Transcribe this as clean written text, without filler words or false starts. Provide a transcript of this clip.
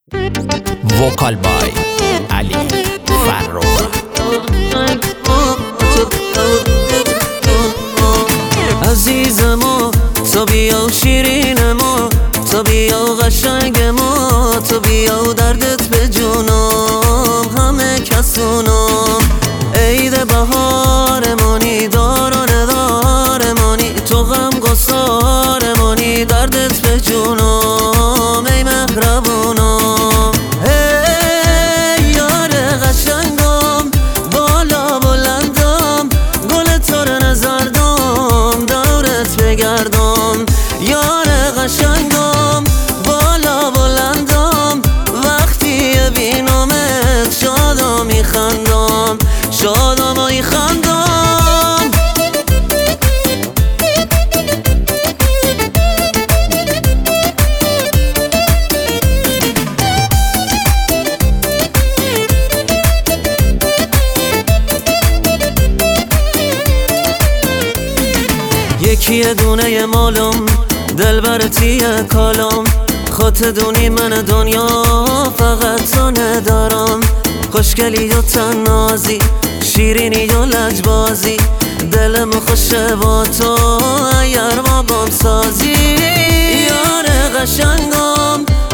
وکال بای علی فرخ. عزیزمو تو بیا و شیرینمو، تو بیا و قشنگمو، تو بیا و دردت به جونم همه کسونم. عید بهارمونی دار و ندارمونی، تو غم گسارمونی دردت به جونم ای مهربونم. ای یار قشنگم بالا بلندم، گل تر نزردم دورت بگردم. یار قشنگم بالا بلندم، وقتی بینمت شادم میخندم، شادم و میخندم. یکی دونه مالم دلبرتیه کالم، خودت دونی من دنیا فقط تو ندارم. خوشگلی و تنازی، شیرینی و لجبازی، دلم خوشه با تو اگر ما بام سازی. یار قشنگم